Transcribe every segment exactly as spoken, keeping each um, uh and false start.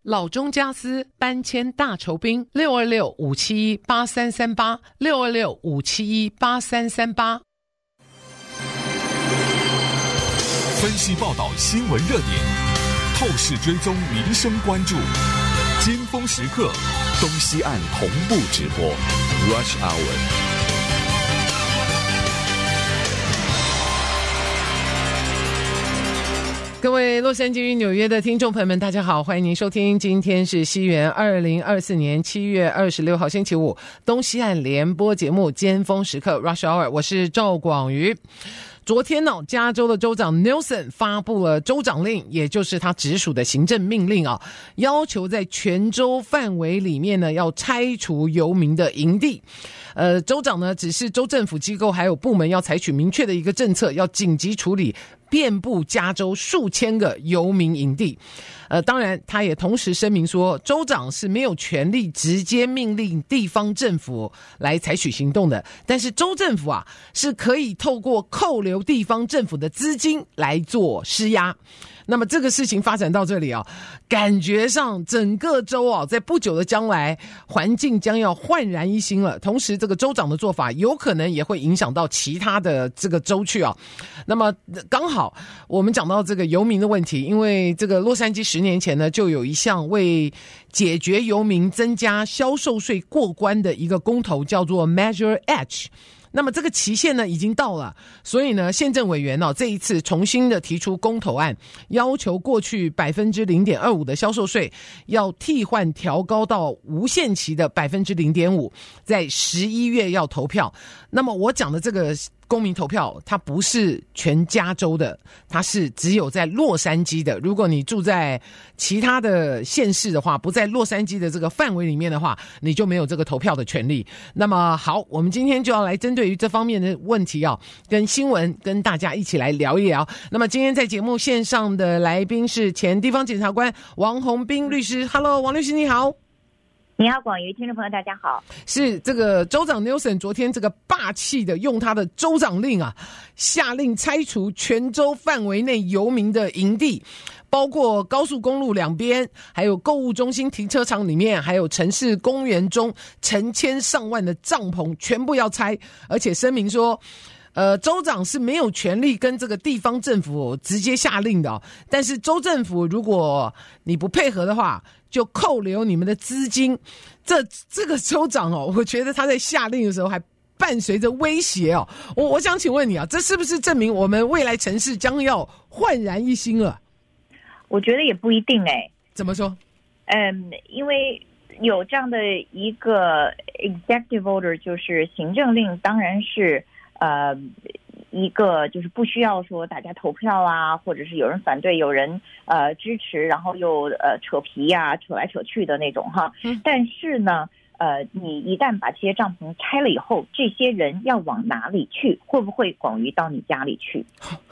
老中家私搬迁大酬宾，六二六五七一八三三八，六二六五七一八三三八。 分析报道新闻热点，透视追踪民生关注，尖峰时刻，东西岸同步直播 Rush Hour。 各位洛杉矶与纽约的听众朋友们，大家好，欢迎您收听，今天是西元二零二四年七月二十六号星期五，东西岸联播节目尖峰时刻 Rush Hour， 我是赵广瑜。昨天呢，加州的州长 Newsom 发布了州长令，也就是他直属的行政命令啊，要求在全州范围里面呢，要拆除游民的营地。呃，州长呢指示州政府机构还有部门要采取明确的一个政策，要紧急处理遍布加州数千个游民营地。呃，当然，他也同时声明说，州长是没有权利直接命令地方政府来采取行动的，但是州政府啊是可以透过扣留地方政府的资金来做施压。那么这个事情发展到这里啊，感觉上整个州啊，在不久的将来，环境将要焕然一新了。同时，这个州长的做法有可能也会影响到其他的这个州去啊。那么刚好我们讲到这个游民的问题，因为这个洛杉矶十年前呢，就有一项为解决游民增加销售税过关的一个公投，叫做 Measure H。那么这个期限呢已经到了，所以呢县政委员哦这一次重新的提出公投案，要求过去 百分之零点二五 的销售税要替换调高到无限期的 百分之零点五， 在十一月要投票。那么我讲的这个公民投票，它不是全加州的，它是只有在洛杉矶的。如果你住在其他的县市的话，不在洛杉矶的这个范围里面的话，你就没有这个投票的权利。那么好，我们今天就要来针对于这方面的问题啊，跟新闻跟大家一起来聊一聊。那么今天在节目线上的来宾是前地方检察官王宏斌律师。 Hello， 王律师你好。 你好，广瑜，听众朋友大家好。 是这个州长 Newsom 昨天这个霸气的用他的州长令啊，下令拆除全州范围内游民的营地，包括高速公路两边，还有购物中心停车场里面，还有城市公园中成千上万的帐篷全部要拆，而且声明说呃，州长是没有权利跟这个地方政府直接下令的哦，但是州政府如果你不配合的话，就扣留你们的资金。这这个州长哦，我觉得他在下令的时候还伴随着威胁哦。我我想请问你啊，这是不是证明我们未来城市将要焕然一新了？ 我觉得也不一定哎、欸。 怎么说？ 嗯，因为有这样的一个 executive order， 就是行政令，当然是呃一个就是不需要说大家投票啊，或者是有人反对有人呃支持，然后又呃扯皮啊扯来扯去的那种哈。但是呢呃你一旦把这些帐篷拆了以后，这些人要往哪里去？会不会广于到你家里去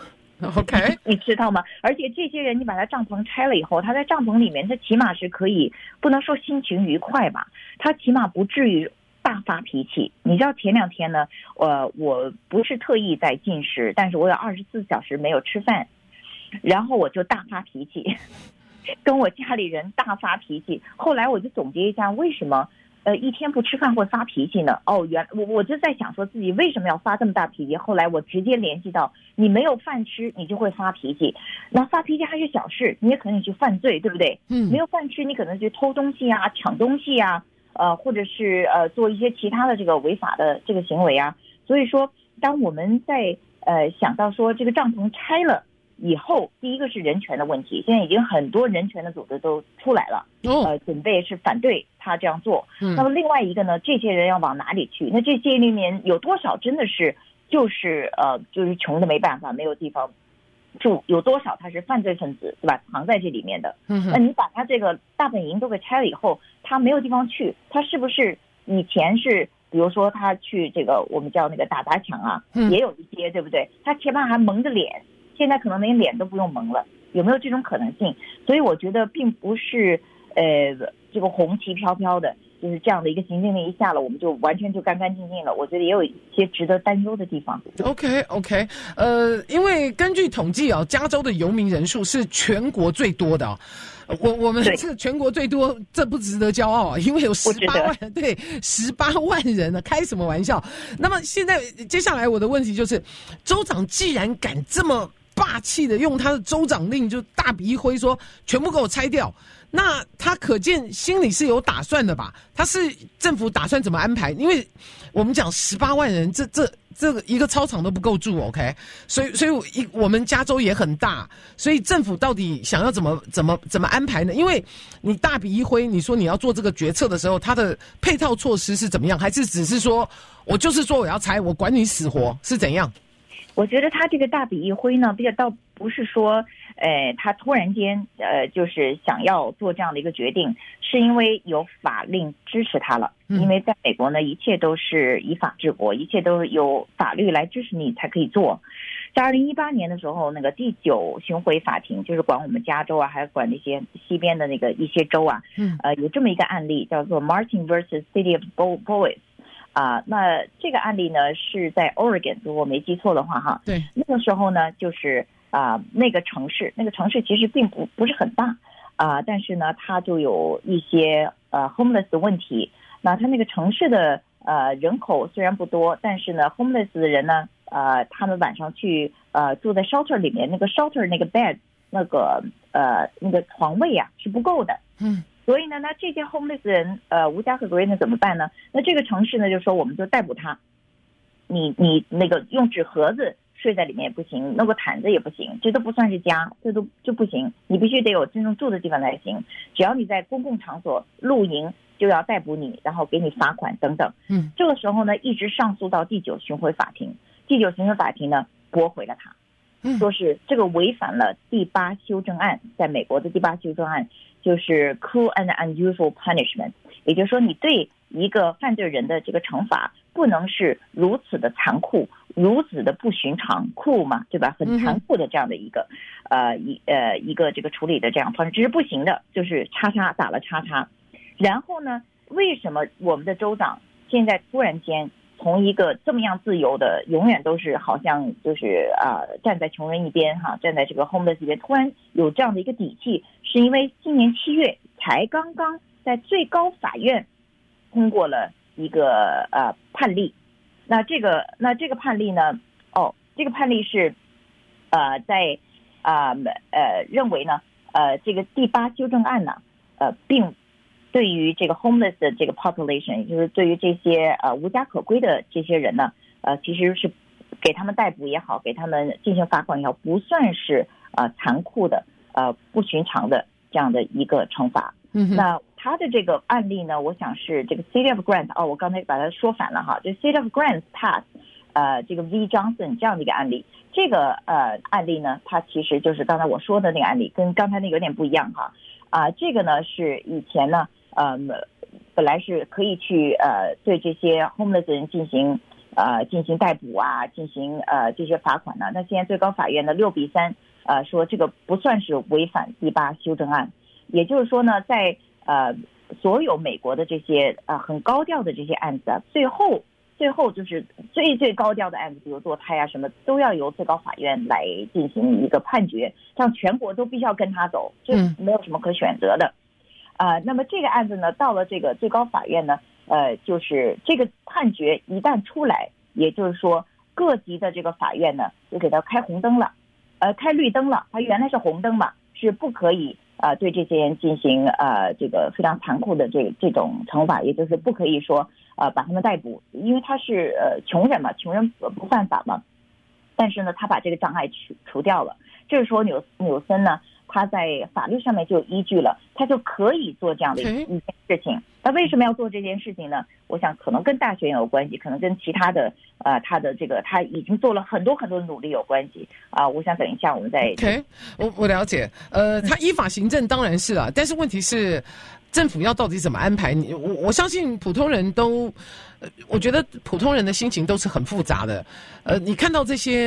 ？OK， 你知道吗？而且这些人你把他帐篷拆了以后，他在帐篷里面他起码是可以，不能说心情愉快吧，他起码不至于大发脾气。你知道前两天呢呃，我不是特意在禁食，但是我有二十四小时没有吃饭，然后我就大发脾气跟我家里人大发脾气。后来我就总结一下为什么呃，一天不吃饭会发脾气呢？哦，原我我就在想说自己为什么要发这么大脾气。后来我直接联系到，你没有饭吃，你就会发脾气。那发脾气还是小事，你也可能去犯罪，对不对？嗯，没有饭吃，你可能去偷东西啊、抢东西啊，呃，或者是呃做一些其他的这个违法的这个行为啊。所以说，当我们在呃想到说这个帐篷拆了以后，第一个是人权的问题，现在已经很多人权的组织都出来了，呃，准备是反对他这样做。嗯、那么另外一个呢，这些人要往哪里去？那这些里面有多少真的是就是呃就是穷的没办法，没有地方住？有多少他是犯罪分子，对吧？藏在这里面的。嗯、那你把他这个大本营都给拆了以后，他没有地方去，他是不是以前是？比如说他去这个我们叫那个打砸抢啊，嗯、也有一些，对不对？他起码还蒙着脸。现在可能连脸都不用蒙了，有没有这种可能性？所以我觉得并不是呃这个红旗飘飘的， 就是这样的一个行政令一下了，我们就完全就干干净净了。我觉得也有一些值得担忧的地方。 OK OK， 呃，因为根据统计啊，加州的游民人数是全国最多的啊。我我们这全国最多，这不值得骄傲啊，因为有十八万，对，十八万人呢，开什么玩笑？那么现在接下来我的问题就是，州长既然敢这么霸气的用他的州长令就大笔一挥说全部给我拆掉，那他可见心里是有打算的吧？他是政府打算怎么安排？因为我们讲十八万人，这这这个一个操场都不够住 ，OK？ 所以所以一我们加州也很大，所以政府到底想要怎么怎么怎么安排呢？因为你大笔一挥，你说你要做这个决策的时候，它的配套措施是怎么样？还是只是说我就是说我要拆，我管你死活是怎样？ 我觉得他这个大笔一挥呢，比较倒不是说，呃，他突然间呃，就是想要做这样的一个决定，是因为有法令支持他了。因为在美国呢，一切都是以法治国，一切都是有法律来支持你才可以做。在二零一八年的时候，那个第九巡回法庭就是管我们加州啊，还有管那些西边的那个一些州啊，呃，有这么一个案例叫做 Martin versus City of Bowie。啊、呃，那这个案例呢是在 Oregon， 如果我没记错的话哈。 对。 那个时候呢，就是啊、呃，那个城市，那个城市其实并不不是很大啊、呃，但是呢，它就有一些呃 homeless 的问题。那它那个城市的呃人口虽然不多，但是呢 homeless 的人呢，呃，他们晚上去呃住在 shelter 里面，那个 shelter 那个 bed 那个呃那个床位啊是不够的。嗯。所以呢，那这些 homeless 人，呃，无家可归呢怎么办呢？那这个城市呢，就说我们就逮捕他，你你那个用纸盒子睡在里面也不行，弄个毯子也不行，这都不算是家，这都就不行，你必须得有真正住的地方才行。只要你在公共场所露营，就要逮捕你，然后给你罚款等等。嗯，这个时候呢，一直上诉到第九巡回法庭，第九巡回法庭呢驳回了他，说是这个违反了第八修正案，在美国的第八修正案。就是 cruel and unusual punishment， 也就是说你对一个犯罪人的这个惩罚不能是如此的残酷，如此的不寻常，酷嘛，对吧？很残酷的这样的一个、嗯、呃一呃一个这个处理的这样方式，这是不行的，就是叉叉打了叉叉。然后呢，为什么我们的州长现在突然间从一个这么样自由的，永远都是好像就是啊、呃、站在穷人一边哈，站在这个 homeless 一边，突然有这样的一个底气，是因为今年七月才刚刚在最高法院通过了一个呃判例。那这个那这个判例呢，哦，这个判例是呃在啊 呃, 呃认为呢呃这个第八修正案呢呃并对于这个 homeless 的这个 population， 也就是对于这些呃无家可归的这些人呢，呃其实是给他们逮捕也好，给他们进行罚款也好，不算是呃残酷的呃不寻常的这样的一个惩罚。嗯，那他的这个案例呢，我想是这个 City of Grant， 哦，我刚才把它说反了哈，这 City of Grant pass， 呃这个 V Johnson 这样的一个案例。这个呃案例呢，它其实就是刚才我说的那个案例，跟刚才那有点不一样哈。啊、呃，这个呢是以前呢。呃，本来是可以去呃对这些 homeless 人进行呃进行逮捕啊，进行呃这些罚款呢。那现在最高法院呢六比三呃说这个不算是违反第八修正案，也就是说呢，在呃所有美国的这些呃很高调的这些案子啊，最后最后就是最最高调的案子，比如堕胎啊什么，都要由最高法院来进行一个判决，让全国都必须要跟他走，这没有什么可选择的。呃，那么这个案子呢，到了这个最高法院呢，呃，就是这个判决一旦出来，也就是说各级的这个法院呢，就给他开红灯了，呃，开绿灯了。他原来是红灯嘛，是不可以呃对这些人进行呃这个非常残酷的这这种惩罚，也就是不可以说呃把他们逮捕，因为他是呃穷人嘛，穷人不犯法嘛。但是呢，他把这个障碍除除掉了。这个时候纽纽森呢，他在法律上面就有依据了，他就可以做这样的一件事情。他为什么要做这件事情呢？我想可能跟大选有关系，可能跟其他的呃他的这个他已经做了很多很多的努力有关系啊、呃。我想等一下我们再。 OK， 我我了解。呃，他依法行政当然是了、啊，但是问题是政府要到底怎么安排？你我我相信普通人都，呃，我觉得普通人的心情都是很复杂的。呃，你看到这些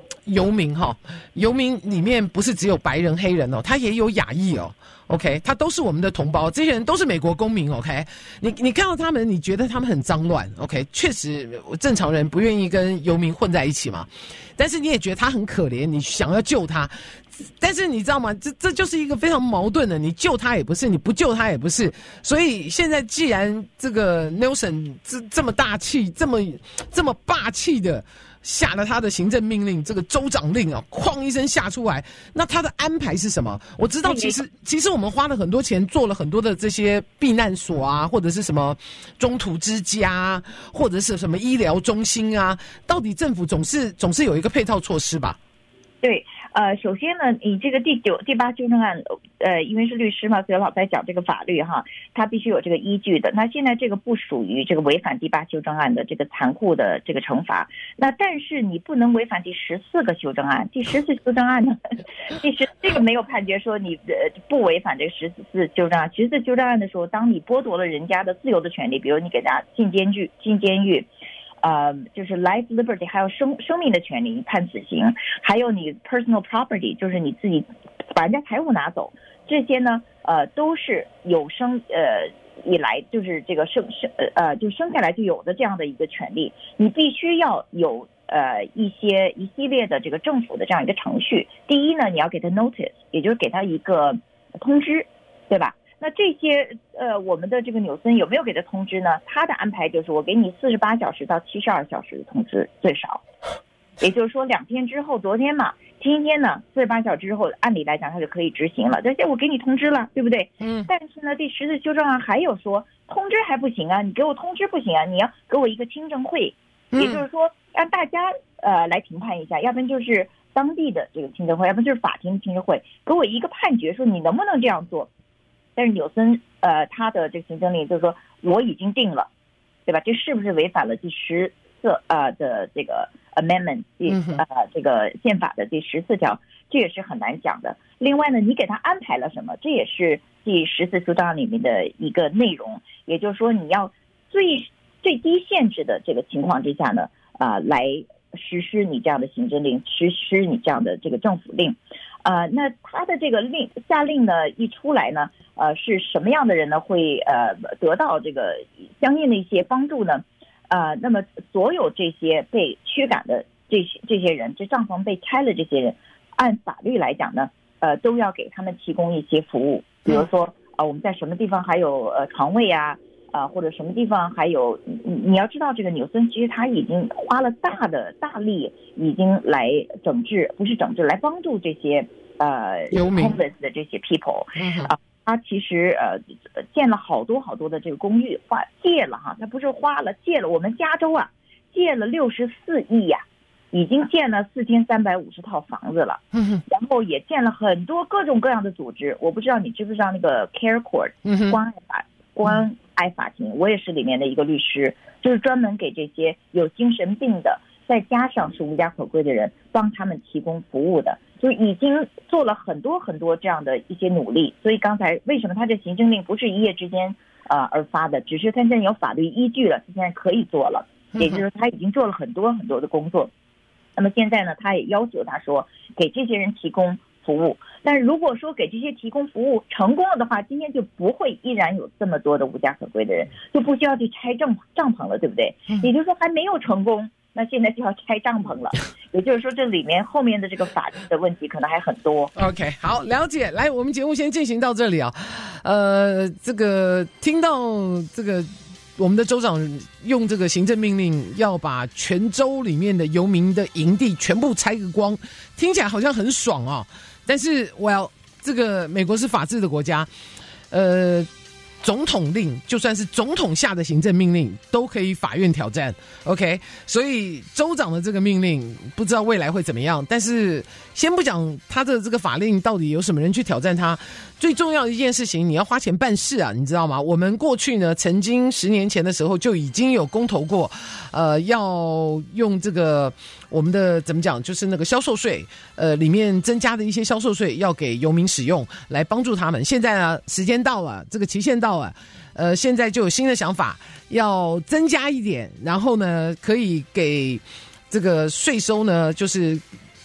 游民哈，游民里面不是只有白人黑人哦，他也有亚裔哦。OK， 他都是我们的同胞，这些人都是美国公民。OK， 你你看到他们，你觉得他们很脏乱 ？OK， 确实正常人不愿意跟游民混在一起嘛。但是你也觉得他很可怜，你想要救他，但是你知道吗？这这就是一个非常矛盾的，你救他也不是，你不救他也不是。所以现在既然这个 Nelson 这这么大气，这么这么霸气的下了他的行政命令，这个州长令啊，哐一声下出来，那他的安排是什么？我知道，其实其实我们花了很多钱做了很多的这些避难所啊，或者是什么中途之家，或者是什么医疗中心啊，到底政府总是总是有一个配套措施吧？ 对，呃，首先呢，你这个第九、第八修正案，呃，因为是律师嘛，所以老在讲这个法律哈，它必须有这个依据的。那现在这个不属于这个违反第八修正案的这个残酷的这个惩罚。那但是你不能违反第十四个修正案，第十四修正案呢，第十这个没有判决说你呃不违反这个十四修正案。十四修正案的时候，当你剥夺了人家的自由的权利，比如你给他进监狱、进监狱。呃，就是 life liberty， 还有生生命的权利判死刑，还有你 personal property， 就是你自己把人家财物拿走，这些呢，呃，都是有生呃以来就是这个生生呃就生下来就有的这样的一个权利，你必须要有呃一些一系列的这个政府的这样一个程序。第一呢，你要给他 notice， 也就是给他一个通知，对吧？那这些呃，我们的这个纽森有没有给他通知呢？他的安排就是我给你四十八小时到七十二小时的通知最少，也就是说两天之后，昨天嘛，今天呢四十八小时之后，按理来讲他就可以执行了。但是我给你通知了，对不对？嗯。但是呢，第十四修正案还有说，通知还不行啊，你给我通知不行啊，你要给我一个听证会，也就是说让大家呃来评判一下，要不然就是当地的这个听证会，要不然就是法庭的听证会，给我一个判决说你能不能这样做。但是纽森呃他的这个行政令就是说我已经定了，对吧？这是不是违反了第十四呃的这个 amendment 第呃这个宪法的第十四条？这也是很难讲的。另外呢，你给他安排了什么？这也是第十四修正案里面的一个内容。也就是说，你要最最低限制的这个情况之下呢，啊、呃，来实施你这样的行政令，实施你这样的这个政府令。呃，那他的这个令下令呢一出来呢，呃，是什么样的人呢会呃得到这个相应的一些帮助呢？呃，那么所有这些被驱赶的这些这些人，这帐篷被拆了这些人，按法律来讲呢，呃，都要给他们提供一些服务，比如说啊、呃，我们在什么地方还有呃床位啊。啊、呃，或者什么地方还有你你要知道，这个纽森其实他已经花了大的大力，已经来整治，不是整治，来帮助这些呃 homeless 的这些 people 啊、呃，他其实呃建了好多好多的这个公寓，花借了哈，他不是花了借了，我们加州啊借了六十四亿呀，已经建了四千三百五十套房子了，然后也建了很多各种各样的组织，我不知道你知不知道那个 Care Court 关爱法关。爱法庭，我也是里面的一个律师，就是专门给这些有精神病的，再加上是无家可归的人，帮他们提供服务的，就已经做了很多很多这样的一些努力。所以刚才为什么他这行政令不是一夜之间呃而发的，只是他现在有法律依据了，他现在可以做了，也就是说他已经做了很多很多的工作。那么现在呢，他也要求他说给这些人提供服务，但是如果说给这些提供服务成功了的话，今天就不会依然有这么多的无家可归的人，就不需要去拆帐帐篷了，对不对？也就是说还没有成功，那现在就要拆帐篷了。也就是说，这里面后面的这个法律的问题可能还很多。 OK， 好，了解。来，我们节目先进行到这里啊。呃，这个听到这个。我们的州长用这个行政命令要把全州里面的游民的营地全部拆个光，听起来好像很爽啊、哦！但是我要这个美国是法治的国家，呃，总统令就算是总统下的行政命令都可以法院挑战 ，OK？ 所以州长的这个命令不知道未来会怎么样，但是先不讲他的这个法令到底有什么人去挑战他。最重要的一件事情，你要花钱办事啊，你知道吗？我们过去呢，曾经十年前的时候就已经有公投过，呃，要用这个我们的怎么讲，就是那个销售税，呃，里面增加的一些销售税要给游民使用，来帮助他们。现在呢，时间到了，这个期限到了，呃，现在就有新的想法，要增加一点，然后呢，可以给这个税收呢，就是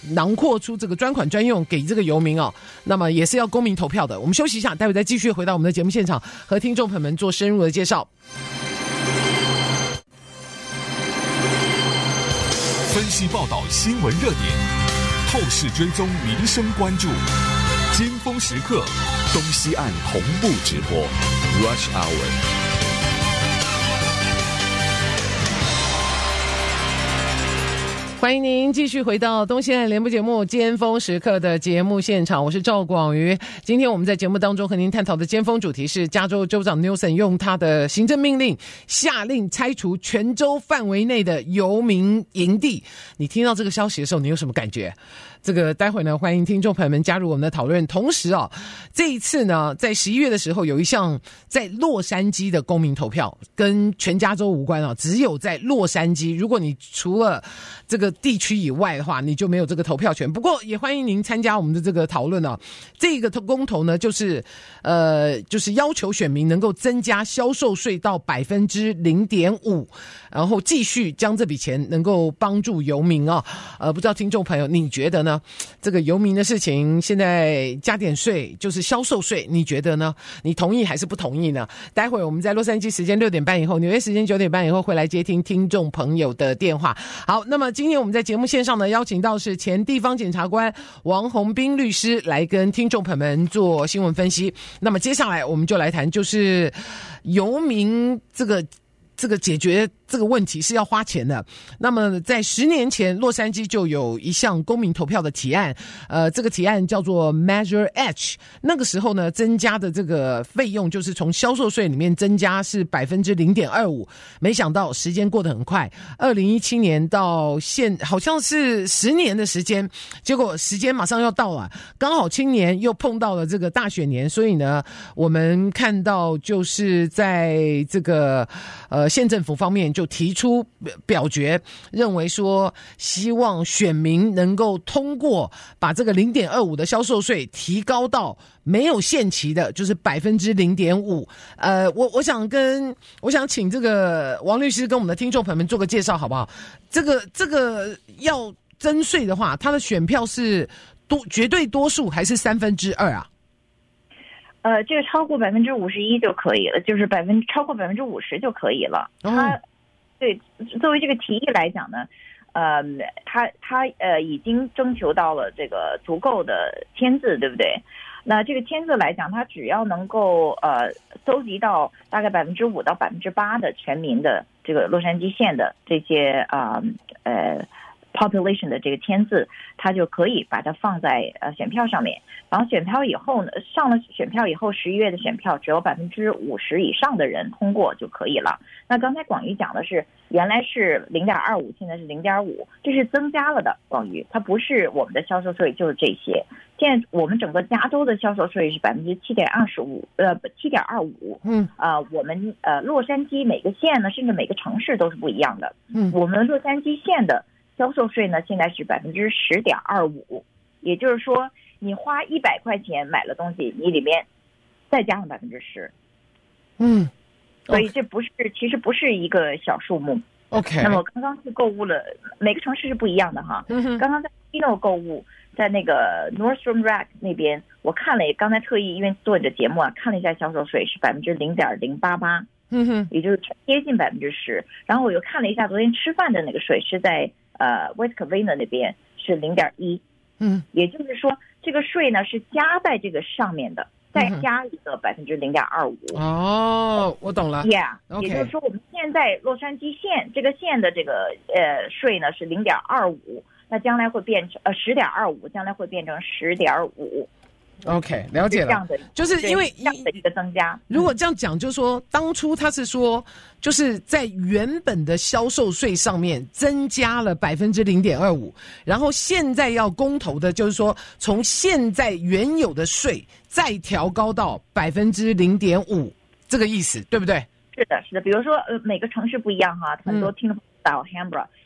囊括出这个专款专用给这个游民哦，那么也是要公民投票的。我们休息一下，待会再继续回到我们的节目现场，和听众朋友们做深入的介绍。 分析报道新闻热点，透视追踪民生关注，尖峰时刻，东西岸同步直播 Rush Hour。 欢迎您继续回到东西岸联播节目尖峰时刻的节目现场，我是赵广瑜。今天我们在节目当中和您探讨的尖峰主题是加州州长 Newsom 用他的行政命令下令拆除全州范围内的游民营地。你听到这个消息的时候，你有什么感觉？这个待会呢，欢迎听众朋友们加入我们的讨论。同时啊，这一次呢，在十一月的时候有一项在洛杉矶的公民投票，跟全加州无关啊，只有在洛杉矶。如果你除了这个地区以外的话，你就没有这个投票权。不过也欢迎您参加我们的这个讨论啊。这个公投呢，就是呃，就是要求选民能够增加销售税到百分之零点五，然后继续将这笔钱能够帮助游民啊。呃，不知道听众朋友你觉得呢？这个游民的事情，现在加点税就是销售税，你觉得呢？你同意还是不同意呢？待会我们在洛杉矶时间六点半以后，纽约时间九点半以后会来接听听众朋友的电话。好，那么今天我们在节目线上呢，邀请到是前地方检察官王宏斌律师来跟听众朋友们做新闻分析。那么接下来我们就来谈，就是游民这个这个解决这个问题是要花钱的。那么在十年前，洛杉矶就有一项公民投票的提案，呃，这个提案叫做 Measure H。那个时候呢，增加的这个费用就是从销售税里面增加是百分之零点二五。没想到时间过得很快，二零一七年到现好像是十年的时间，结果时间马上要到了，刚好青年又碰到了这个大选年，所以呢，我们看到就是在这个呃县政府方面就提出表决，认为说希望选民能够通过把这个 零点二五 的销售税提高到没有限期的，就是 百分之零点五。 呃我我想跟我想请这个王律师跟我们的听众朋友们做个介绍好不好？这个这个要征税的话，他的选票是多绝对多数还是三分之二啊？ 呃，这个超过百分之五十一就可以了，就是百分超过百分之五十就可以了。他、哦、对作为这个提议来讲呢，呃，他他呃已经征求到了这个足够的签字，对不对？那这个签字来讲，他只要能够呃搜集到大概百分之五到百分之八的全民的这个洛杉矶县的这些啊 呃, 呃 population 的这个签字，他就可以把它放在呃选票上面。然后选票以后呢，上了选票以后，十一月的选票只有百分之五十以上的人通过就可以了。那刚才广瑜讲的是，原来是零点二五，现在是零点五，这是增加了的。广瑜，它不是我们的销售税就是这些。现在我们整个加州的销售税是百分之七点二十五，呃，七点二五。嗯，啊、呃，我们呃洛杉矶每个县呢，甚至每个城市都是不一样的。嗯，我们洛杉矶县的销售税呢，现在是百分之十点二五，也就是说，你花一百块钱买了东西，你里面再加上百分之十。嗯，所以这不是，其实不是一个小数目。OK。那么刚刚去购物了，每个城市是不一样的哈。嗯哼。刚刚在 Chino 购物，在那个 Nordstrom Rack 那边，我看了，刚才特意因为做你的节目啊，看了一下销售税是百分之零点零八八。嗯哼，也就是接近百分之十。然后我又看了一下昨天吃饭的那个税是在呃 West Covina 那边是零点一。嗯，也就是说这个税呢是加在这个上面的，再加一个百分之零点二五。哦， 我懂了。 Yeah， 也就是说我们现在洛杉矶县这个县的这个呃税呢是零点二五，那将来会变成呃十点二五，将来会变成十点五。 OK， 了解了。这样的，就是因为这样的一个增加。 如果这样讲，就是说当初他是说，就是在原本的销售税上面增加了百分之零点二五，然后现在要公投的，就是说从现在原有的税再调高到百分之零点五，这个意思对不对？ 是的，是的。比如说呃，每个城市不一样哈，很多听众到 Canberra。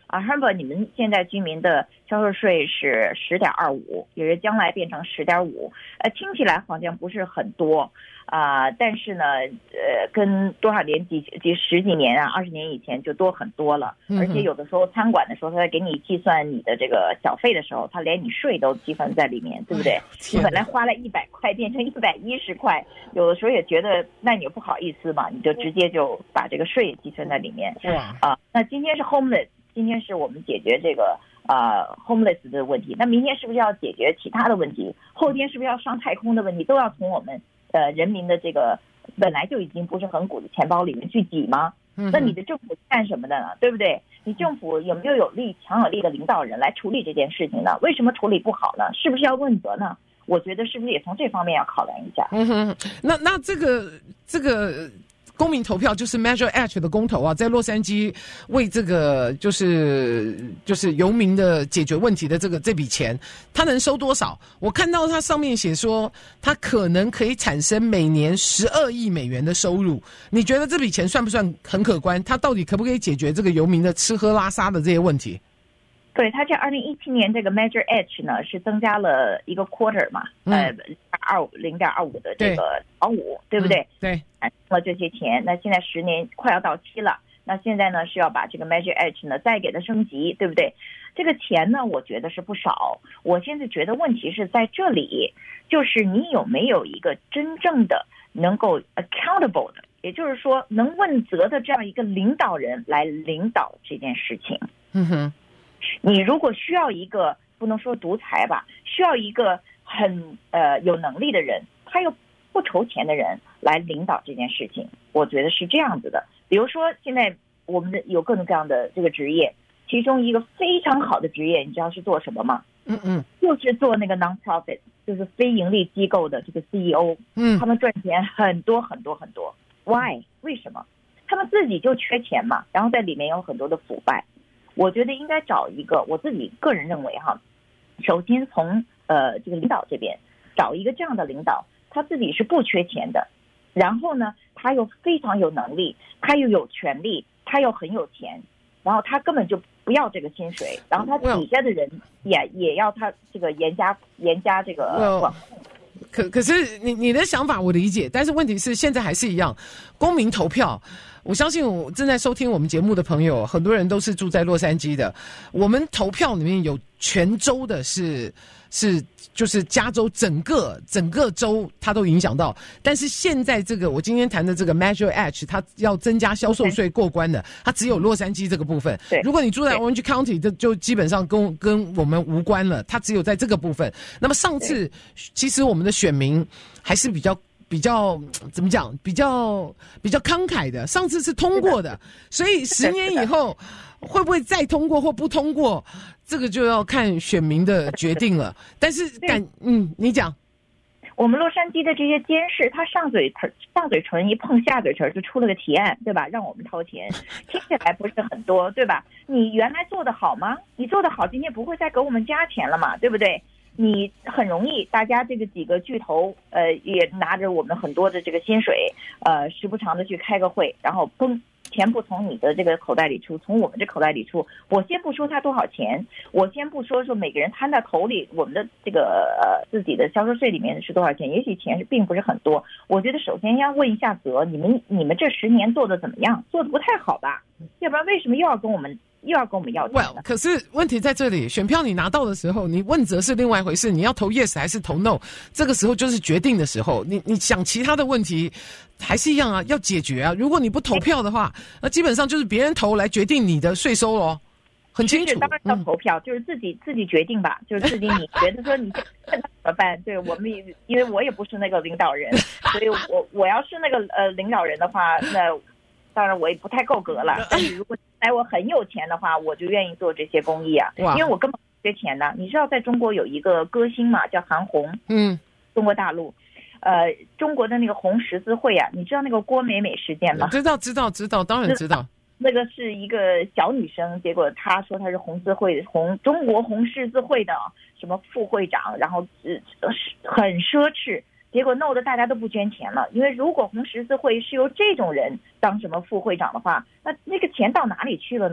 啊 Humber 你们现在居民的销售税是十点二五，也是将来变成十点五，呃，听起来好像不是很多啊、呃，但是呢，呃，跟多少年几几十几年啊，二十年以前就多很多了。而且有的时候餐馆的时候，他在给你计算你的这个小费的时候，他连你税都计算在里面，对不对？你本来花了一百块变成一百一十块，有的时候也觉得那你又不好意思嘛，你就直接就把这个税也计算在里面。啊、呃，那今天是 homeless， 今天是我们解决这个呃 homeless 的问题，那明天是不是要解决其他的问题？后天是不是要上太空的问题？都要从我们呃人民的这个本来就已经不是很鼓的钱包里面去挤吗？那你的政府干什么的呢？对不对？你政府有没有有力强有力的领导人来处理这件事情呢？为什么处理不好呢？是不是要问责呢？我觉得是不是也从这方面要考量一下？ 嗯哼，那那这个这个公民投票就是 Measure H 的公投啊，在洛杉矶为这个就是就是游民的解决问题的这个这笔钱，他能收多少？我看到他上面写说，他可能可以产生每年十二亿美元的收入。你觉得这笔钱算不算很可观？他到底可不可以解决这个游民的吃喝拉撒的这些问题？ 对，它这二零一七年这个 Measure H 呢是增加了一个 quarter 嘛，嗯、呃，二五零点二五的这个小五，对不对？ 嗯、对， 产生了这些钱，那现在十年快要到期了，那现在呢是要把这个 Measure H 呢再给它升级，对不对？这个钱呢，我觉得是不少。我现在觉得问题是在这里，就是你有没有一个真正的能够 accountable 的，也就是说能问责的这样一个领导人来领导这件事情。 嗯哼。 你如果需要一个不能说独裁吧，需要一个很呃有能力的人，他又不筹钱的人来领导这件事情，我觉得是这样子的。比如说现在我们的有各种各样的这个职业，其中一个非常好的职业，你知道是做什么吗？ 嗯嗯， 就是做那个 non-profit， 就是非盈利机构的这个 C E O。嗯，他们赚钱很多很多很多。Why？ 为什么？他们自己就缺钱嘛，然后在里面有很多的腐败。我觉得应该找一个，我自己个人认为哈，首先从呃这个领导这边找一个这样的领导，他自己是不缺钱的，然后呢他又非常有能力，他又有权利，他又很有钱，然后他根本就不要这个薪水，然后他底下的人也也要他这个严加严加这个管控。 可可是你你的想法我理解，但是问题是现在还是一样，公民投票。我相信我正在收听我们节目的朋友，很多人都是住在洛杉矶的。我们投票里面有全州的是是就是加州整个整个州它都影响到，但是现在这个我今天谈的这个 Measure H， 它要增加销售税过关的，它只有洛杉矶这个部分。如果你住在 Orange County， 这就基本上跟跟我们无关了，它只有在这个部分。那么上次其实我们的选民还是比较。比较怎么讲？比较比较慷慨的，上次是通过的，所以十年以后会不会再通过或不通过，这个就要看选民的决定了。但是感嗯，你讲， 我们洛杉矶的这些监事，他上嘴唇上嘴唇一碰下嘴唇就出了个提案，对吧？让我们掏钱，听起来不是很多，对吧？你原来做得好吗？你做得好，今天不会再给我们加钱了嘛，对不对？你很容易，大家这个几个巨头，呃，也拿着我们很多的这个薪水，呃，时不常的去开个会，然后嘣，钱不从你的这个口袋里出，从我们这口袋里出。我先不说他多少钱，我先不说说每个人摊到头里，我们的这个呃自己的销售税里面是多少钱，也许钱是并不是很多。我觉得首先要问一下责，你们你们这十年做的怎么样？做的不太好吧？要不然为什么又要跟我们？又要跟我们要钱了。 Well, 可是问题在这里，选票你拿到的时候，你问责是另外一回事，你要投 yes 还是投 no， 这个时候就是决定的时候。你你想其他的问题还是一样啊，要解决啊。如果你不投票的话，那基本上就是别人投来决定你的税收咯，很清楚。 当然要投票，嗯、就是自己自己决定吧，就是自己你觉得说你怎么办？对我们，因为我也不是那个领导人，所以我我要是那个呃领导人的话，那。当然我也不太够格了，但是如果来我很有钱的话，我就愿意做这些公益啊，因为我根本不缺钱的。你知道在中国有一个歌星嘛，叫韩红，嗯，中国大陆，呃，中国的那个红十字会啊，你知道那个郭美美事件吗？ 知道知道知道，当然知道。 那个是一个小女生，结果她说她是红十字会红中国红十字会的什么副会长，然后呃很奢侈。结果弄得大家都不捐钱了，因为如果红十字会是由这种人当什么副会长的话，那那个钱到哪里去了呢？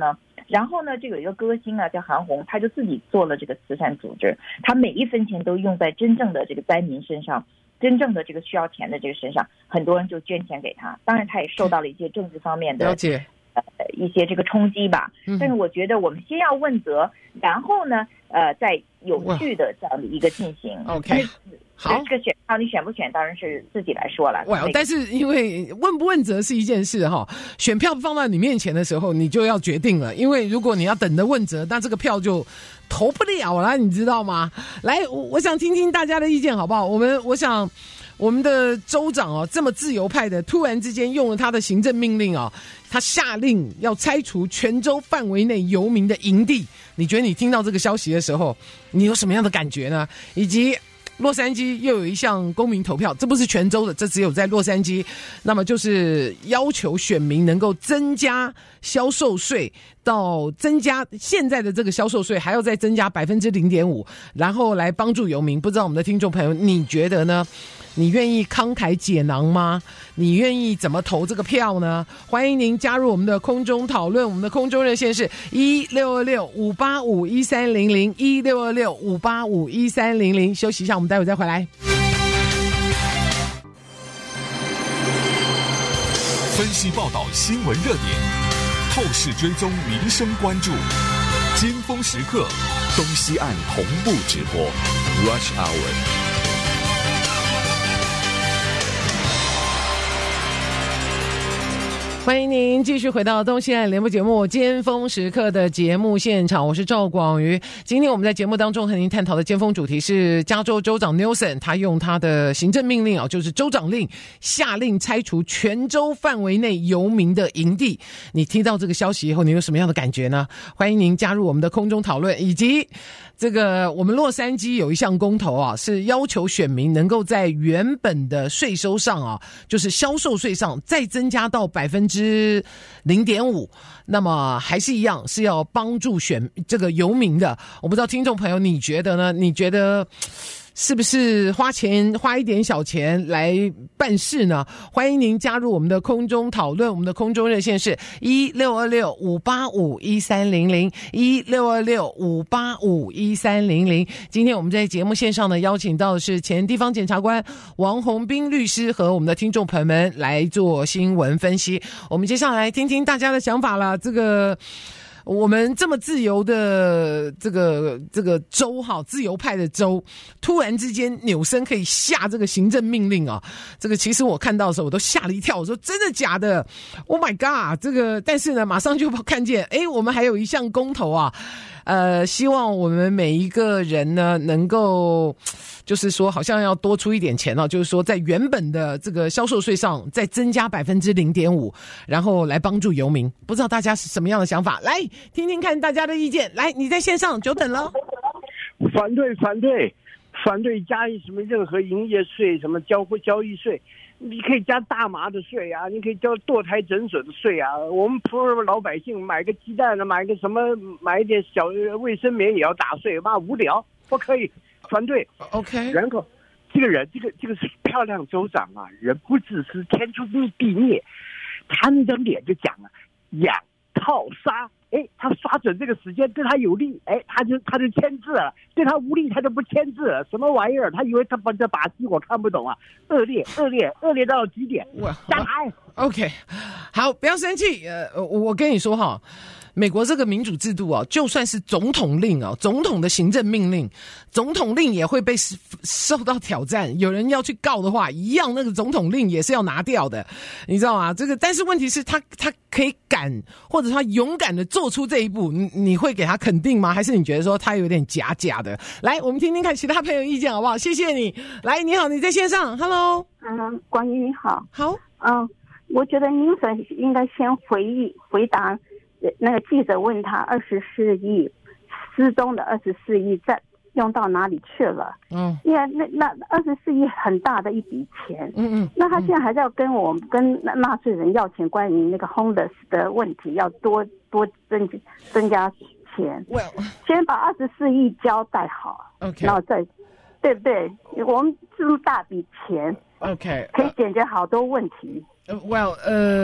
然后呢，这有一个歌星啊，叫韩红，他就自己做了这个慈善组织，他每一分钱都用在真正的这个灾民身上，真正的这个需要钱的这个身上，很多人就捐钱给他。当然，他也受到了一些政治方面的了解。 呃，一些这个冲击吧，但是我觉得我们先要问责，然后呢，呃，再有序的这样的一个进行。 OK， 好， 这个选票你选不选，当然是自己来说了。 哇、那个，但是因为问不问责是一件事哈，选票放到你面前的时候，你就要决定了，因为如果你要等着问责，那这个票就投不了了，你知道吗？来，我我想听听大家的意见好不好？我们我想。我们的州长哦，这么自由派的，突然之间用了他的行政命令哦，他下令要拆除全州范围内游民的营地。你觉得你听到这个消息的时候，你有什么样的感觉呢？以及洛杉矶又有一项公民投票，这不是全州的，这只有在洛杉矶。那么就是要求选民能够增加销售税，到增加现在的这个销售税，还要再增加百分之零点五，然后来帮助游民。不知道我们的听众朋友，你觉得呢？你愿意慷慨解囊吗？你愿意怎么投这个票呢？欢迎您加入我们的空中讨论，我们的空中热线是一六二六五八五一三零零一六二六五八五一三零零。休息一下，我们待会再回来。 分析报道新闻热点，透视追踪民生关注，尖峰时刻，东西岸同步直播 Rush Hour。 欢迎您继续回到东西岸联播节目尖峰时刻的节目现场，我是赵广瑜。今天我们在节目当中和您探讨的尖峰主题是加州州长 Newsom， 他用他的行政命令啊，就是州长令，下令拆除全州范围内游民的营地。你听到这个消息以后，你有什么样的感觉呢？欢迎您加入我们的空中讨论，以及这个我们洛杉矶有一项公投啊，是要求选民能够在原本的税收上啊，就是销售税上再增加到百分之零点五，那么还是一样是要帮助选这个游民的。我不知道听众朋友你觉得呢？你觉得是不是花钱花一点小钱来办事呢？欢迎您加入我们的空中讨论，我们的空中热线是一六二六五八五一三零零一六二六五八五一三零零。今天我们在节目线上呢，邀请到的是前地方检察官王宏斌律师和我们的听众朋友们来做新闻分析。我们接下来听听大家的想法了。这个我们这么自由的这个这个州哈，自由派的州，突然之间纽森可以下这个行政命令啊！这个其实我看到的时候我都吓了一跳，我说真的假的 ？Oh my god！ 这个但是呢，马上就看见，哎，我们还有一项公投啊，呃，希望我们每一个人呢能够。就是说好像要多出一点钱哦，就是说在原本的这个销售税上再增加百分之零点五，然后来帮助游民。不知道大家是什么样的想法？来听听看大家的意见。来，你在线上久等了。 反对，反对，反对加什么任何营业税，什么交交易税。你可以加大麻的税啊，你可以交堕胎诊所的税啊。我们普通老百姓买个鸡蛋呢，买个什么，买一点小卫生棉也要打税，妈无聊，不可以。反对 ，OK。 然后，这个人，这个这个是漂亮州长啊，人不自私，天诛地灭。他那张脸就讲了，养套杀，哎，他抓准这个时间对他有利，哎，他就他就签字了；对他无利，他就不签字了。什么玩意儿？他以为他把这把戏我看不懂啊！恶劣，恶劣，恶劣到了极点。下台。 OK， 好，不要生气。呃，我跟你说哈。美国这个民主制度啊，就算是总统令啊，总统的行政命令，总统令也会被受到挑战。有人要去告的话，一样那个总统令也是要拿掉的，你知道吗？这个，但是问题是他他可以敢，或者他勇敢的做出这一步，你你会给他肯定吗？还是你觉得说他有点假假的？来，我们听听看其他朋友意见好不好？谢谢你。来，你好，你在线上 ，Hello， 嗯，广宇你好， 好， 嗯，我觉得您粉应该先回忆回答。那个记者问他二十四亿失踪的二十四亿在用到哪里去了？嗯，因为那那二十四亿很大的一笔钱。嗯嗯，那他现在还是要跟我们跟纳税人要钱，关于那个 homeless 的问题，要多多增增加钱。Well， 先把二十四亿交代好 ，OK， 然后再对不对？我们这么大笔钱 ，OK， 可以解决好多问题。 Well， 呃，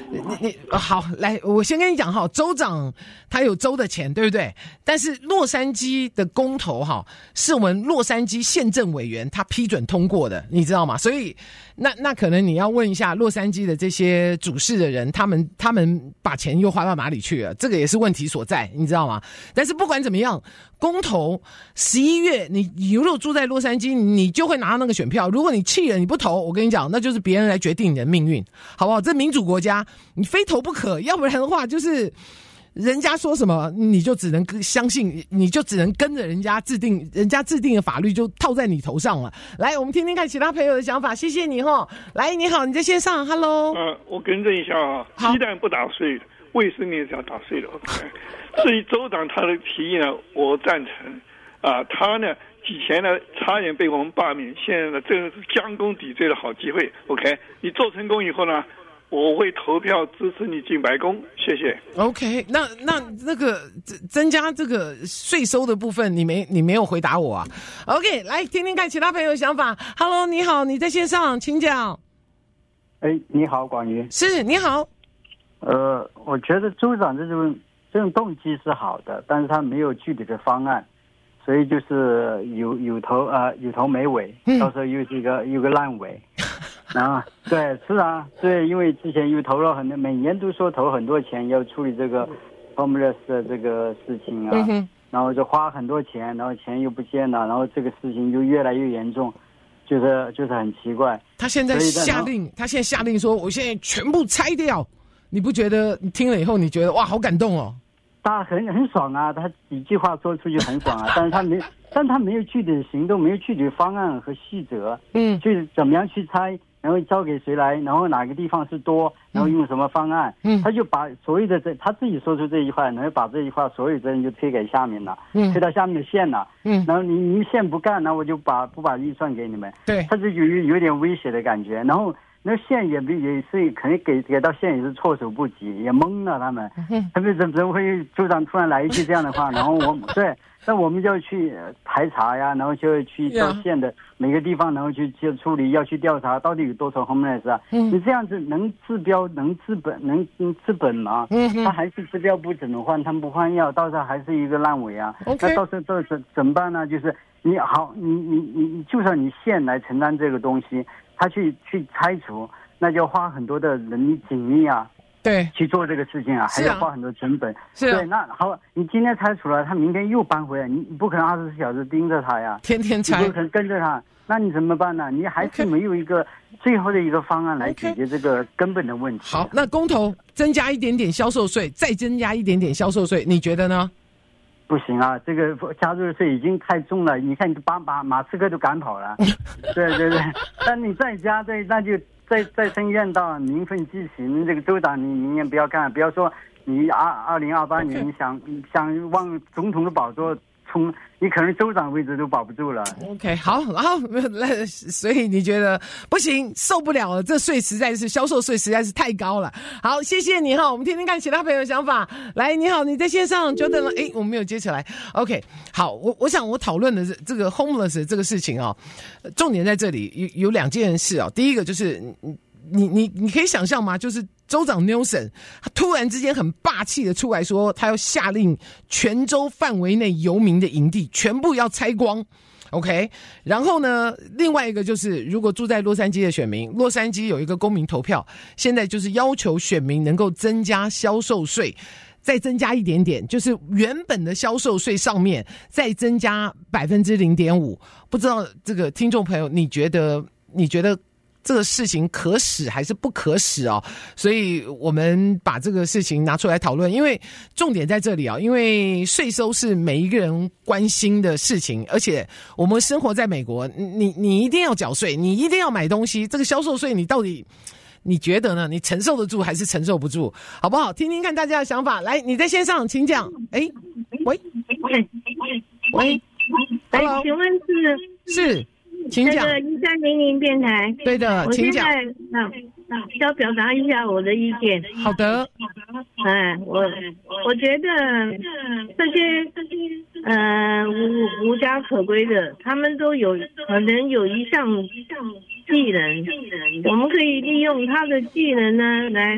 你你好，来，我先跟你讲哈，州长他有州的钱，对不对？但是洛杉矶的公投哈，是我们洛杉矶县政委员他批准通过的，你知道吗？所以那那可能你要问一下洛杉矶的这些主事的人，他们他们把钱又花到哪里去了？这个也是问题所在，你知道吗？但是不管怎么样，公投十一月，你你如果住在洛杉矶，你就会拿到那个选票。如果你气了，你不投，我跟你讲，那就是别人来决定你的命运，好不好？这民主国家，你非投不可，要不然的话就是人家说什么你就只能相信，你就只能跟着人家制定，人家制定的法律就套在你头上了。来，我们听听看其他朋友的想法，谢谢你齁。来，你好，你在线上 ，Hello。 呃，我更正一下啊，鸡蛋不打碎，卫生棉是要打碎的。OK。至于州长他的提议呢，我赞成。啊，他呢以前呢差点被我们罢免，现在呢这个是将功抵罪的好机会。OK， 你做成功以后呢，我会投票支持你进白宫，谢谢。 OK， 那那那个增加这个税收的部分，你没你没有回答我啊 ？OK， 来听听看其他朋友的想法。Hello， 你好，你在线上，请讲。 哎，你好，广瑜。 是，你好。 呃，我觉得州长这种这种动机是好的，但是他没有具体的方案。所以就是有有头呃有头没尾，到时候又是一个又个烂尾。啊，对，是啊，对，因为之前又投了很多，每年都说投很多钱要处理这个 homeless 的这个事情啊，嗯、然后就花很多钱，然后钱又不见了，然后这个事情就越来越严重，就是就是很奇怪。 他现在下令，他现在下令说，我现在全部拆掉，你不觉得你听了以后你觉得哇好感动哦？ 他很很爽啊，他几句话说出去很爽啊，但是他没，但他没有具体的行动，没有具体的方案和细则，嗯，就是怎么样去拆，然后交给谁来，然后哪个地方是多，然后用什么方案，嗯，他就把所有的这他自己说出这一块，然后把这一块所有责任就推给下面了，嗯，推到下面的县了，嗯，然后你你县不干，那我就把不把预算给你们，对，他就有有点威胁的感觉，然后。那县也也是肯定给给到县也是措手不及，也懵了他们，他们怎怎么会州长突然来一句这样的话？然后我对，那我们就要去排查呀，然后就要去到县的每个地方，然后去去处理，要去调查到底有多少 homeless 啊？嗯，你这样子能治标能治本能治本吗？嗯，他还是治标不怎么换，他们不换药，到时候还是一个烂尾啊。Okay. 那到时候到时候怎么办呢？就是你好，你你你就算你县来承担这个东西。他去去拆除，那就要花很多的人力精力啊，对，去做这个事情啊，还要花很多成本。是、啊，对，那好，你今天拆除了，他明天又搬回来，你你不可能二十四小时盯着他呀，天天拆，你不可能跟着他，那你怎么办呢？你还是没有一个最后的一个方案来解决这个根本的问题。 好，那公投增加一点点销售税，再增加一点点销售税，你觉得呢？ 不行啊，这个加入税已经太重了。你看，你把马马斯克都赶跑了，对对对。但你再加，再那就再再生怨道，民愤激起。你这个州长，你明年不要干，不要说你二二零二八年你想想往总统的宝座冲，你可能州长位置都保不住了。 OK， 好，然后那所以你觉得不行，受不了了，这税实在是销售税实在是太高了。好，谢谢你哈，我们听听看其他朋友的想法。来，你好，你在线上久等了，哎，我们没有接起来。OK， 好，我我想我讨论的这个 homeless 这个事情啊，重点在这里有有两件事啊。第一个就是你你你可以想象吗？就是州长 Nelson 他突然之间很霸气的出来说，他要下令全州范围内游民的营地全部要拆光 ，OK？ 然后呢，另外一个就是如果住在洛杉矶的选民，洛杉矶有一个公民投票，现在就是要求选民能够增加销售税，再增加一点点，就是原本的销售税上面再增加百分之零点五。不知道这个听众朋友，你觉得你觉得？这个事情可使还是不可使哦，所以我们把这个事情拿出来讨论，因为重点在这里啊，因为税收是每一个人关心的事情，而且我们生活在美国，你你一定要缴税，你一定要买东西，这个销售税你到底你觉得呢？你承受得住还是承受不住？好不好？听听看大家的想法。来，你在线上，请讲。哎，喂，喂，喂， 哎，请问是是？请讲。 那个一三零零电台。 对的，请讲。 我现在啊，要表达一下我的意见。 好的。 哎，我我觉得这些呃无无家可归的，他们都有可能有一项技能，我们可以利用他的技能呢，来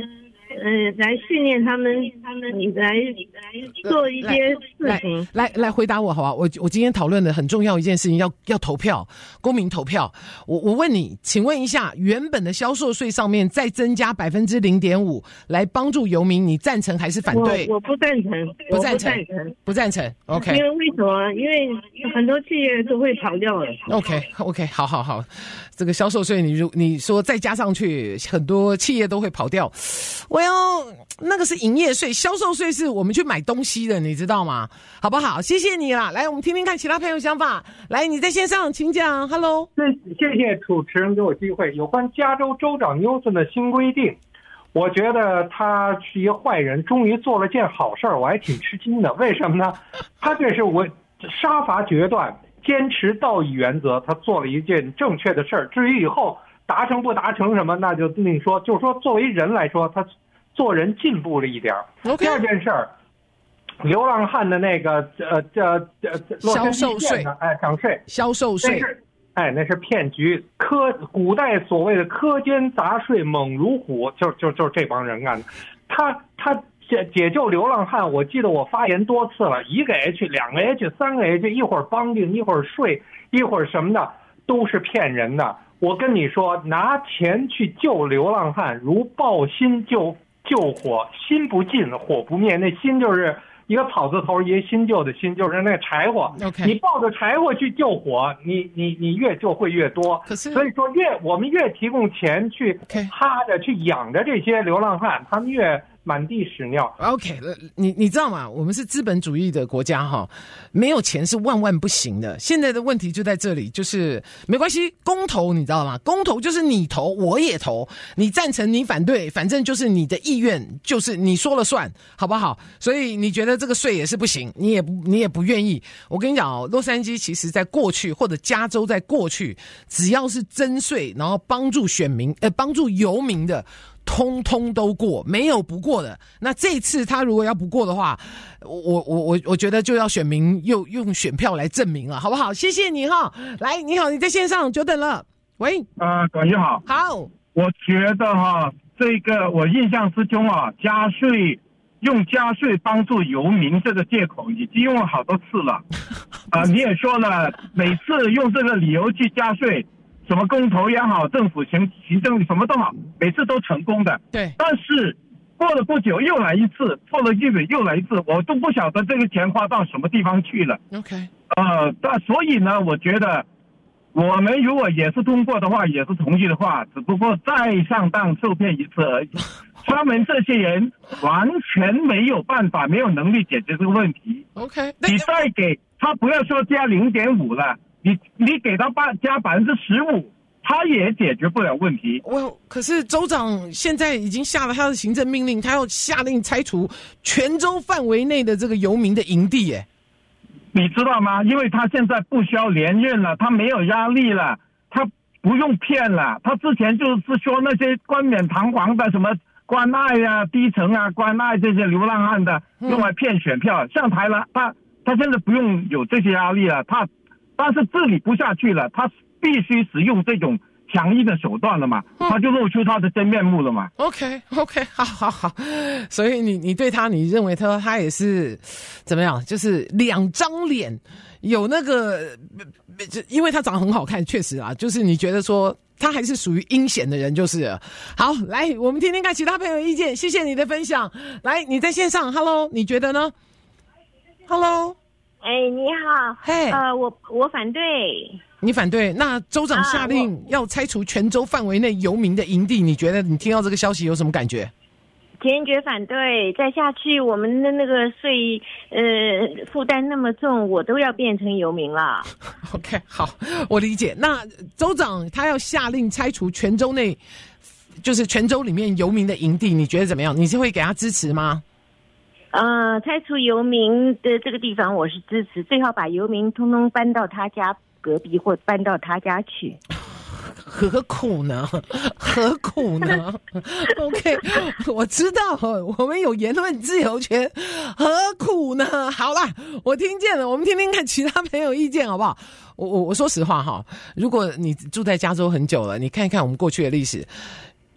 呃来训练他们，他们来做一些事情。 来来来回答我好吧？我我今天讨论的很重要一件事情，要要投票，公民投票。我我问你，请问一下，原本的销售税上面再增加百分之零点五来帮助游民，你赞成还是反对？ 我我不赞成， 不赞成， 不赞成。 不赞成 ，OK。 因为为什么？因为很多企业都会跑掉了。 OK OK， 好好好，这个销售税你如你说再加上去，很多企业都会跑掉。我要那个是营业税，销售税是我们去买东西的，你知道吗？好不好？谢谢你啦，来我们听听看其他朋友想法。来，你在线上，请讲。Hello， 谢谢主持人给我机会。有关加州州长纽森的新规定，我觉得他是一个坏人，终于做了件好事，我还挺吃惊的。为什么呢？他这是我杀伐决断，坚持道义原则，他做了一件正确的事儿。至于以后达成不达成什么，那就另说。就是说，作为人来说，他做人进步了一点。 Okay. 第二件事儿，流浪汉的那个呃这呃销售税， 哎，涨税， 销售税， 哎，那是骗局。科古代所谓的苛捐杂税，猛如虎，就就就是这帮人干的。他他解解救流浪汉，我记得我发言多次了，一个 H， 两个 H， 三个 H， 一会儿帮定，一会儿税，一会儿什么的，都是骗人的。我跟你说，拿钱去救流浪汉，如抱薪救救火，心不尽，火不灭。那心就是一个草字头，一个新旧的新，就是那个柴火。 Okay. 你抱着柴火去救火，你你你越救会越多。 可是， 所以说越我们越提供钱去哈着、okay. 去养着这些流浪汉，他们越满地屎尿。 OK， 你你知道吗？我们是资本主义的国家哈，没有钱是万万不行的。现在的问题就在这里，就是没关系，公投你知道吗？公投就是你投我也投，你赞成你反对，反正就是你的意愿，就是你说了算，好不好？所以你觉得这个税也是不行，你也不你也不愿意。我跟你讲哦，洛杉矶其实在过去或者加州在过去，只要是征税，然后帮助选民呃帮助游民的，通通都过，没有不过的。那这次他如果要不过的话，我我我我觉得就要选民又用选票来证明了，好不好？谢谢你哈。来，你好，你在线上，久等了。喂， 呃，管局好。 好，我觉得哈，这个我印象之中啊，加税用加税帮助游民这个借口已经用了好多次了。啊、呃，你也说了，每次用这个理由去加税。什么公投也好，政府行行政什么都好，每次都成功的。 对。 但是过了不久又来一次，过了一会又来一次，我都不晓得这个钱花到什么地方去了。 OK。 呃，但所以呢，我觉得我们如果也是通过的话，也是同意的话，只不过再上当受骗一次而已。他们这些人完全没有办法，没有能力解决这个问题。 OK。 你再给他不要说加零点五了。你你给他加百分之十五，他也解决不了问题。 我可是州长现在已经下了他的行政命令，他要下令拆除全州范围内的这个游民的营地。耶， 你知道吗？因为他现在不需要连任了，他没有压力了，他不用骗了。他之前就是说那些冠冕堂皇的什么关爱啊、低层啊、关爱这些流浪汉的，用来骗选票。上台了，他他现在不用有这些压力了，他。但是治理不下去了，他必须使用这种强硬的手段了嘛，他就露出他的真面目了嘛。 OK OK， 好好好，所以你你对他，你认为他他也是怎么样？就是两张脸，有那个，因为他长得很好看，确实啊，就是你觉得说他还是属于阴险的人，就是了。好，来我们听听看其他朋友意见，谢谢你的分享。来，你在线上 ，Hello， 你觉得呢 ？Hello。 哎，你好， 嘿， 呃，我我反对， 你反对？那州长下令要拆除全州范围内游民的营地，你觉得你听到这个消息有什么感觉？ 坚决反对，再下去我们的那个税呃负担那么重，我都要变成游民了。 OK， 好，我理解。那州长他要下令拆除全州内，就是全州里面游民的营地，你觉得怎么样？你是会给他支持吗？ 呃，拆除游民的这个地方我是支持，最好把游民通通搬到他家隔壁或搬到他家去。 何苦呢？何苦呢？OK， 我知道我们有言论自由权，何苦呢？好啦，我听见了，我们听听看其他朋友意见好不好？我我我说实话哈，如果你住在加州很久了，你看一看我们过去的历史。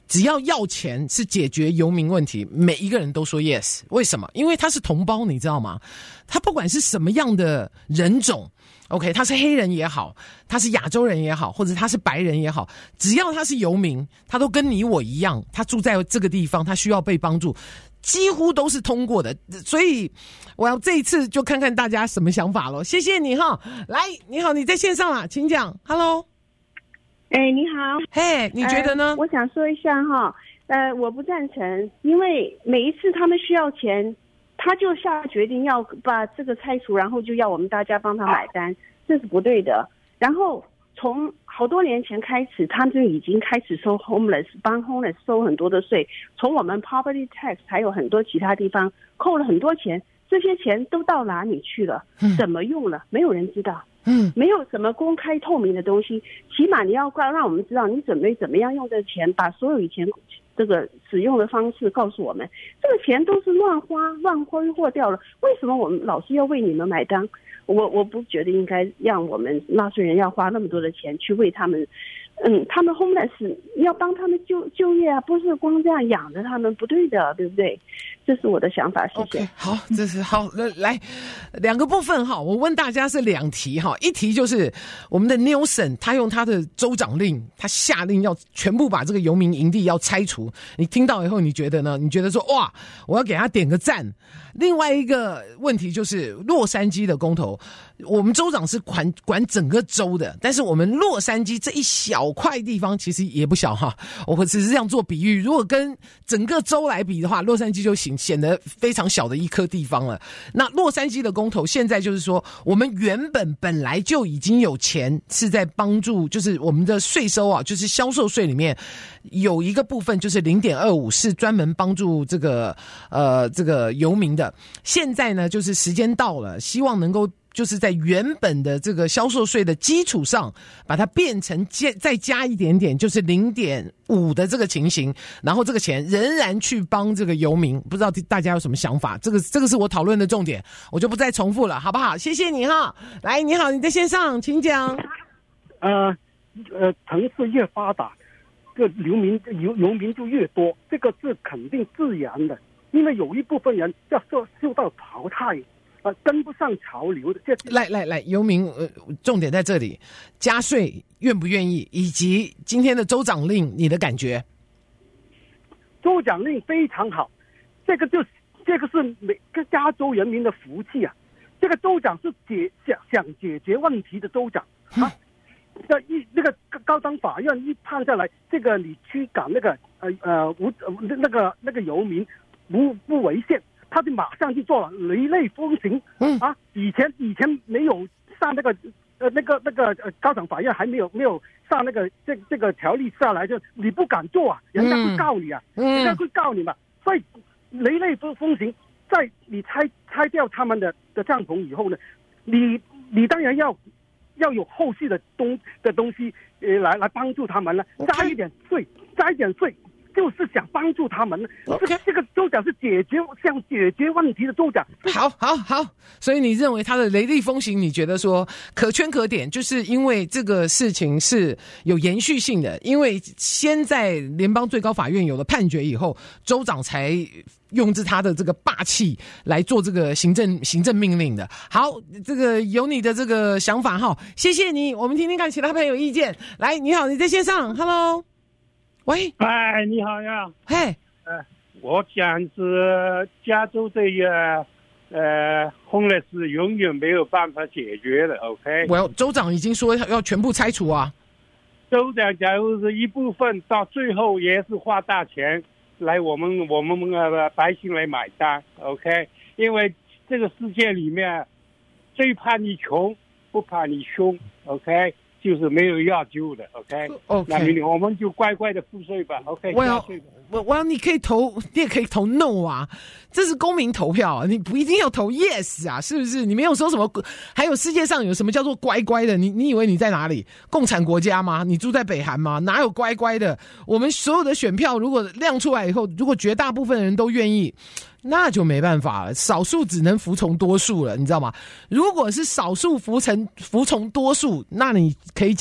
只要要钱是解决游民问题，每一个人都说 yes。 为什么？因为他是同胞，你知道吗？他不管是什么样的人种 OK， 他是黑人也好，他是亚洲人也好，或者他是白人也好，只要他是游民，他都跟你我一样，他住在这个地方，他需要被帮助，几乎都是通过的。所以我要这一次就看看大家什么想法咯。谢谢你哈。来，你好，你在线上啦，请讲。 Hello， 哎，你好。 嘿，你觉得呢？ 呃、我想说一下哈，呃，我不赞成，因为每一次他们需要钱，他就下决定要把这个拆除，然后就要我们大家帮他买单，这是不对的。然后从好多年前开始，他们就已经开始收 homeless， 帮 homeless 收很多的税，从我们 property tax 还有很多其他地方扣了很多钱，这些钱都到哪里去了？嗯、怎么用了？没有人知道。嗯，没有什么公开透明的东西，起码你要让我们知道你准备怎么样用这钱，把所有以前这个使用的方式告诉我们。这个钱都是乱花乱挥霍掉了，为什么我们老是要为你们买单？我我不觉得应该让我们纳税人要花那么多的钱去为他们，嗯，他们 homeless 要帮他们就就业啊，不是光这样养着他们，不对的，对不对？这是我的想法，谢谢。 Okay, 好，这是好，来两个部分哈，我问大家是两题哈，一题就是我们的 Nelson 他用他的州长令，他下令要全部把这个游民营地要拆除，你听到以后你觉得呢？你觉得说哇，我要给他点个赞。另外一个问题就是洛杉矶的公投，我们州长是管管整个州的，但是我们洛杉矶这一小块地方其实也不小哈，我只是这样做比喻，如果跟整个州来比的话，洛杉矶就显显得非常小的一颗地方了。那洛杉矶的公投现在就是说，我们原本本来就已经有钱是在帮助，就是我们的税收啊，就是销售税里面有一个部分就是 零点二五 是专门帮助这个呃这个游民的。现在呢就是时间到了，希望能够就是在原本的这个销售税的基础上把它变成再加一点点，就是 零点五 的这个情形，然后这个钱仍然去帮这个游民。不知道大家有什么想法，这个这个是我讨论的重点，我就不再重复了，好不好？谢谢你哈。来，你好，你在线上请讲。 呃呃城市越发达，这个游民游游民就越多，这个是肯定自然的，因为有一部分人要受受到淘汰，呃，跟不上潮流的。这来来来，游民，呃，重点在这里，加税愿不愿意，以及今天的州长令，你的感觉？ 州长令非常好，这个就这个是每个加州人民的福气啊！这个州长是解想想解决问题的州长啊。这一那个高等法院一判下来，这个你驱赶那个呃呃无那个那个游民不不违宪，他就马上去做了雷厉风行。嗯啊，以前以前没有上那个呃那个那个呃高等法院还没有没有上那个这这个条例下来，就你不敢做啊，人家会告你啊，嗯、人家会告你嘛。所以雷厉风行，在你拆拆掉他们的的帐篷以后呢，你你当然要。要有后续的东的东西，呃，来来帮助他们呢，加一点税，加一点税，就是想帮助他们呢。Okay. 这这个州长是解决想解决问题的州长。 好，好，好。所以你认为他的雷厉风行，你觉得说可圈可点，就是因为这个事情是有延续性的，因为先在联邦最高法院有了判决以后，州长才用着他的这个霸气来做这个行政行政命令的。好，这个有你的这个想法哈，谢谢你。我们听听看其他朋友意见。来，你好，你在线上 ，Hello， 喂， 哎，你好呀， 嘿， 呃，我讲是加州这个呃 homeless 是永远没有办法解决的 ，OK？ 我州长已经说要全部拆除啊。 州长假如是一部分，到最后也是花大钱。来我们我们呃百姓来买单 ，OK？ 因为这个世界里面，最怕你穷，不怕你凶 ，OK？ 就是没有要救的 ，OK？ OK， 那我们就乖乖的付税吧 ，OK？ 我要我我要你可以投，你也可以投 no 啊，这是公民投票啊，你不一定要投 yes 啊，是不是？你没有说什么，还有世界上有什么叫做乖乖的？你你以为你在哪里？共产国家吗？你住在北韩吗？哪有乖乖的？我们所有的选票如果亮出来以后，如果绝大部分人都愿意，那就没办法了，少数只能服从多数了，你知道吗？如果是少数服从服从多数，那你可以讲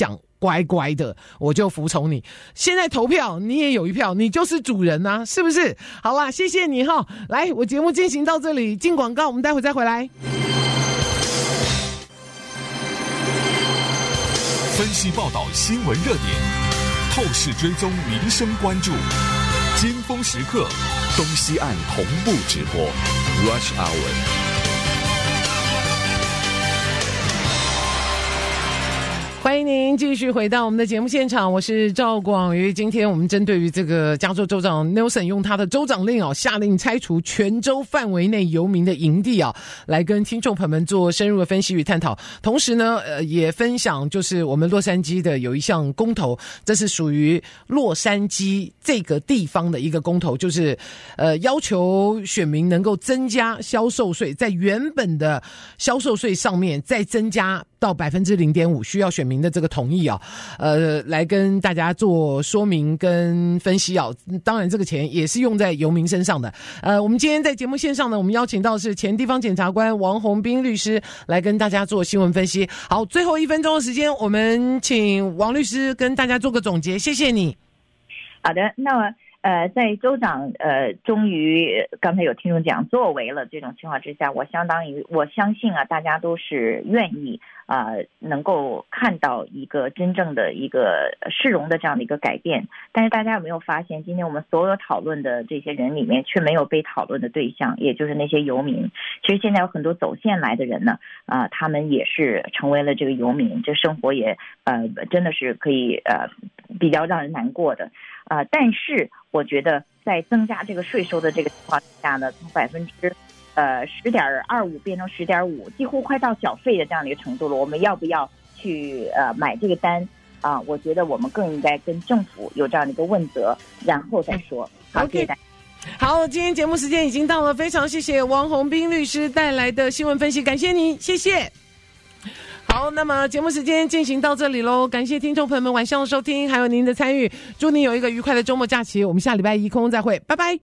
乖乖的，我就服从你。现在投票，你也有一票，你就是主人啊，是不是？好啦，谢谢你哈。来，我节目进行到这里，进广告，我们待会再回来。 分析报道新闻热点，透视追踪民生关注，尖峰时刻，东西岸同步直播 Rush Hour。 欢迎您继续回到我们的节目现场，我是赵广瑜。今天我们针对于这个加州州长 Newsom 用他的州长令哦，下令拆除全州范围内游民的营地啊，来跟听众朋友们做深入的分析与探讨。同时呢，呃，也分享就是我们洛杉矶的有一项公投，这是属于洛杉矶这个地方的一个公投，就是呃要求选民能够增加销售税，在原本的销售税上面再增加到百分之零点五，需要选民的这个同意啊，呃，来跟大家做说明跟分析啊。当然，这个钱也是用在游民身上的。呃，我们今天在节目线上呢，我们邀请到是前地方检察官王宏斌律师来跟大家做新闻分析。好，最后一分钟的时间，我们请王律师跟大家做个总结，谢谢你。 好的，那么。呃，在州长呃终于刚才有听众讲作为了这种情况之下，我相当于我相信啊，大家都是愿意啊、呃、能够看到一个真正的一个市容的这样的一个改变。但是大家有没有发现，今天我们所有讨论的这些人里面，却没有被讨论的对象，也就是那些游民。其实现在有很多走线来的人呢，啊、呃，他们也是成为了这个游民，这生活也呃真的是可以呃比较让人难过的。呃，但是我觉得在增加这个税收的这个情况下呢，从百分之呃十点二五变成十点五，几乎快到缴费的这样的一个程度了。我们要不要去呃买这个单啊、呃？我觉得我们更应该跟政府有这样的一个问责，然后再说。好，谢谢大家。 好，今天节目时间已经到了，非常谢谢王宏斌律师带来的新闻分析，感谢你，谢谢。好，那么节目时间进行到这里咯，感谢听众朋友们晚上的收听，还有您的参与，祝您有一个愉快的周末假期，我们下礼拜一空中再会，拜拜。